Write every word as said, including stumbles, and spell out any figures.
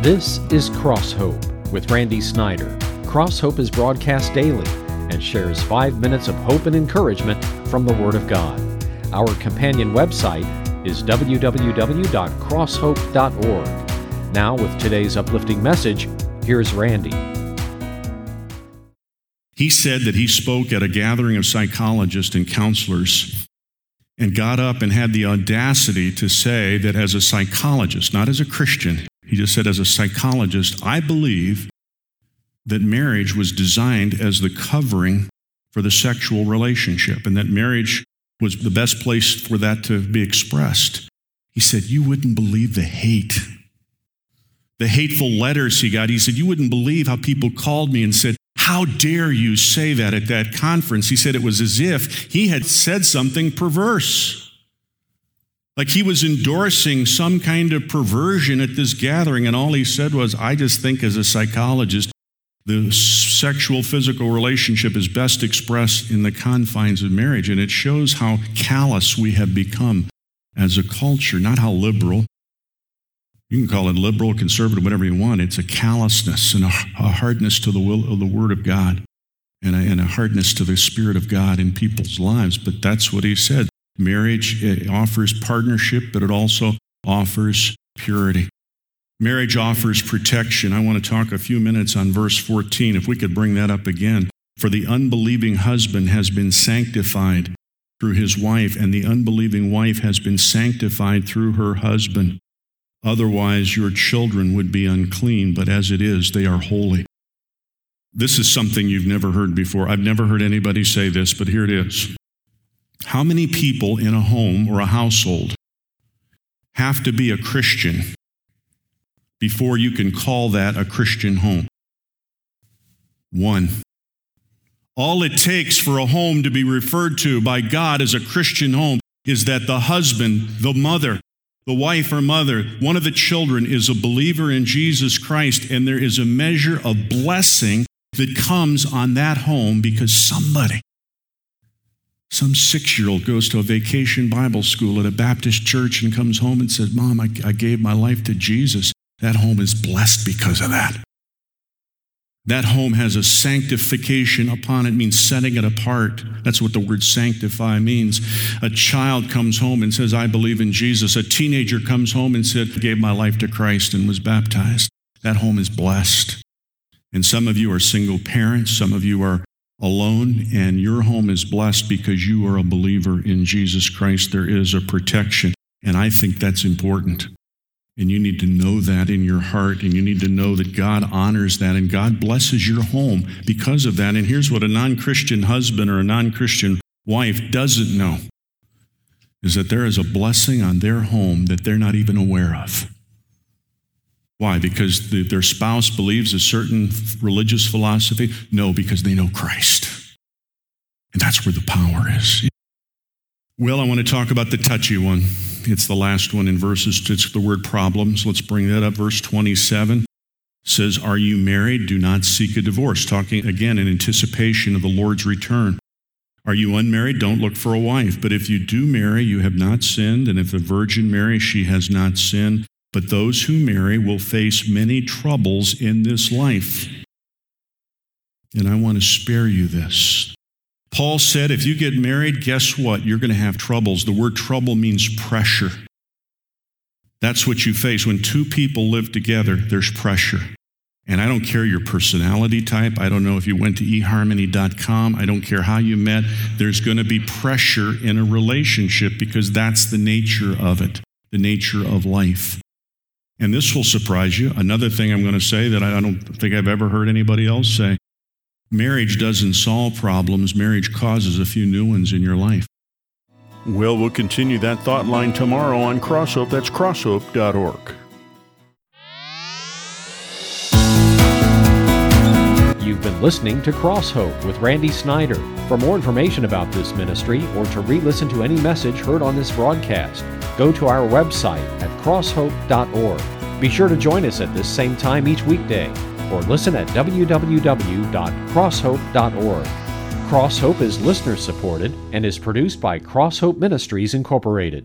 This is Cross Hope with Randy Snyder. Cross Hope is broadcast daily and shares five minutes of hope and encouragement from the Word of God. Our companion website is w w w dot cross hope dot org. Now, with today's uplifting message, here's Randy. He said that he spoke at a gathering of psychologists and counselors and got up and had the audacity to say that as a psychologist, not as a Christian, he just said as a psychologist, I believe that marriage was designed as the covering for the sexual relationship and that marriage was the best place for that to be expressed. He said, you wouldn't believe the hate, the hateful letters he got. He said, you wouldn't believe how people called me and said, how dare you say that at that conference? He said it was as if he had said something perverse. Like he was endorsing some kind of perversion at this gathering, and all he said was, I just think as a psychologist, the sexual physical relationship is best expressed in the confines of marriage, and it shows how callous we have become as a culture, not how liberal. You can call it liberal, conservative, whatever you want. It's a callousness and a, a hardness to the will of the Word of God and a, and a hardness to the Spirit of God in people's lives. But that's what he said. Marriage it offers partnership, but it also offers purity. Marriage offers protection. I want to talk a few minutes on verse fourteen, if we could bring that up again. For the unbelieving husband has been sanctified through his wife, and the unbelieving wife has been sanctified through her husband. Otherwise, your children would be unclean, but as it is, they are holy. This is something you've never heard before. I've never heard anybody say this, but here it is. How many people in a home or a household have to be a Christian before you can call that a Christian home? One. All it takes for a home to be referred to by God as a Christian home is that the husband, the mother, the wife or mother, one of the children is a believer in Jesus Christ, and there is a measure of blessing that comes on that home because somebody, some six-year-old goes to a vacation Bible school at a Baptist church and comes home and says, Mom, I, I gave my life to Jesus. That home is blessed because of that. That home has a sanctification upon it, means setting it apart. That's what the word sanctify means. A child comes home and says, I believe in Jesus. A teenager comes home and said, I gave my life to Christ and was baptized. That home is blessed. And some of you are single parents. Some of you are alone, and your home is blessed because you are a believer in Jesus Christ. There is a protection, and I think that's important. And you need to know that in your heart, and you need to know that God honors that, and God blesses your home because of that. And here's what a non-Christian husband or a non-Christian wife doesn't know, is that there is a blessing on their home that they're not even aware of. Why? Because the, their spouse believes a certain religious philosophy? No, because they know Christ. And that's where the power is. Well, I want to talk about the touchy one. It's the last one in verses. It's the word problems. Let's bring that up. Verse twenty-seven says, are you married? Do not seek a divorce. Talking again in anticipation of the Lord's return. Are you unmarried? Don't look for a wife. But if you do marry, you have not sinned. And if a virgin marries, she has not sinned. But those who marry will face many troubles in this life. And I want to spare you this. Paul said, if you get married, guess what? You're going to have troubles. The word trouble means pressure. That's what you face. When two people live together, there's pressure. And I don't care your personality type. I don't know if you went to e harmony dot com. I don't care how you met. There's going to be pressure in a relationship because that's the nature of it, the nature of life. And this will surprise you. Another thing I'm going to say that I don't think I've ever heard anybody else say, marriage doesn't solve problems. Marriage causes a few new ones in your life. Well, we'll continue that thought line tomorrow on Cross Hope. That's cross hope dot org. You've been listening to Cross Hope with Randy Snyder. For more information about this ministry or to re-listen to any message heard on this broadcast, go to our website at cross hope dot org. Be sure to join us at this same time each weekday, or listen at w w w dot cross hope dot org. Cross Hope is listener supported and is produced by Cross Hope Ministries Incorporated.